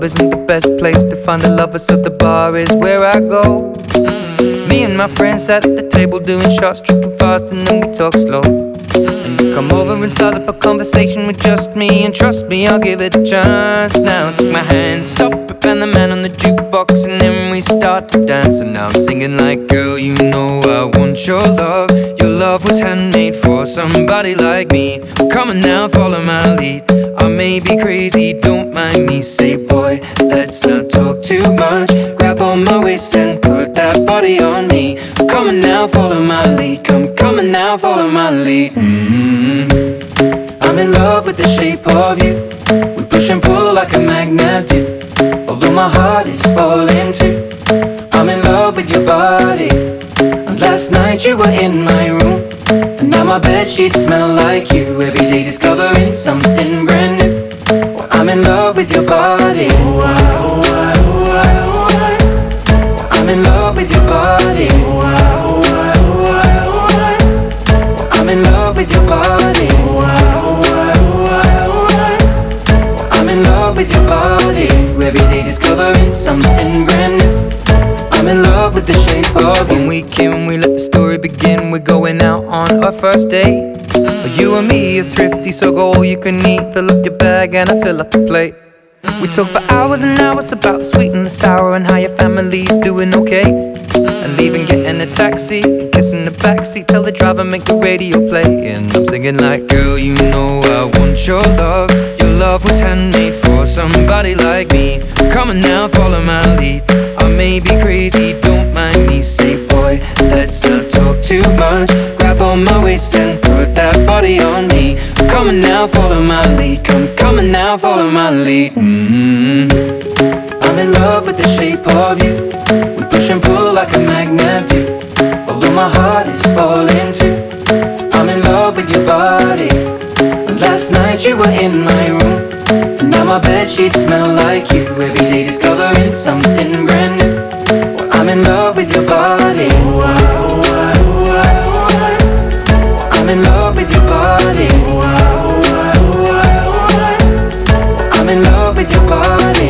club isn't the best place to find a lover, so the bar is where I go. Me and my friends sat at the table doing shots, drinking fast, and then we talk slow. And you come over and start up a conversation with just me, and trust me, I'll give it a chance. Now take my hand, stop it, and the man on the jukebox, and then we start to dance. And now I'm singing like, girl, you know I want your love. Your love was handmade for somebody like me. Come on now, follow my lead. I may be crazy, don't mind me. Say, boy, let's not talk too much. Grab on my waist and put that body on me. Come on now, follow my lead. Come on now, follow my lead. I'm in love with the shape of you. We push and pull like a magnet do. Although my heart is falling too, I'm in love with your body. And last night you were in my room, and now my bedsheets smell like you. Every day discovering something brand new. Well, I'm in love with your body. I'm in love with your body. I'm in love with your body. I'm in love with your body. Every day discovering something brand new. I'm in love with the shape of you. When we came, we let the story begin. We're going out on our first date. You and me are thrifty, so go all you can eat. Fill up your bag and I fill up the plate. We talk for hours and hours about the sweet and the sour, and how your family's doing okay. And leaving, getting a taxi, kissing the backseat, tell the driver make the radio play. And I'm singing like, girl, you know I want your love. Your love was handmade for somebody like me. Come on now, follow my lead. I may be crazy, don't mind me. Say, boy, let's not talk too much. Grab on my waist and put that body on me. Come on now, follow my lead. Come on now, follow my lead. I'm in love with the shape of you. We push and pull like a magnet do. Although my heart is falling too, I'm in love with your body. And last night you were in my room, and now my bedsheets smell like you. Every day discovering something brand new. Well, I'm in love with your body. I'm in love with your body. I'm in love with your body.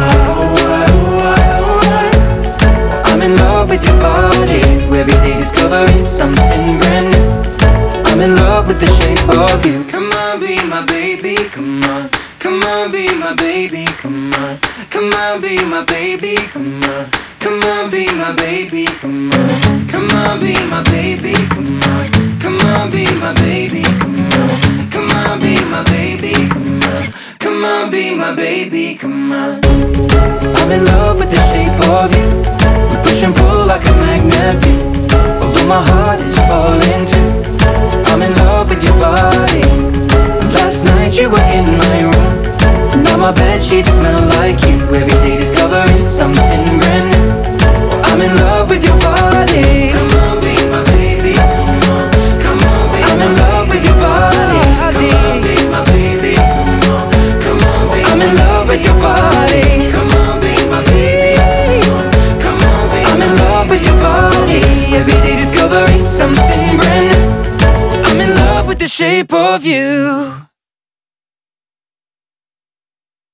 I'm in love with your body. Every day discovering something brand new. I'm in love with the shape of you. Come on, be my baby, come on. Come on, be my baby, come on. Come on, be my baby, come on. Come on, be my baby, come on. Come on, be my baby, come on. Come on, be my baby, come on. Come on, be my baby, come on. Come on, be my baby, come on. I'm in love with the shape of you. We push and pull like a magnet do. Although my heart is falling too, I'm in love with your body. Last night you were in my room, and now my bedsheets smell like you. Every day discovering something brand new. I'm in love with your body. Come on, be my baby, come on. Come on, be I'm in love with your body. Come on, be my baby, come on. Come on, be I'm in love with your body. Come on, be my baby, come on. Come on, be I'm in love with your body. Every day discovering something brand new. I'm in love with the shape of you.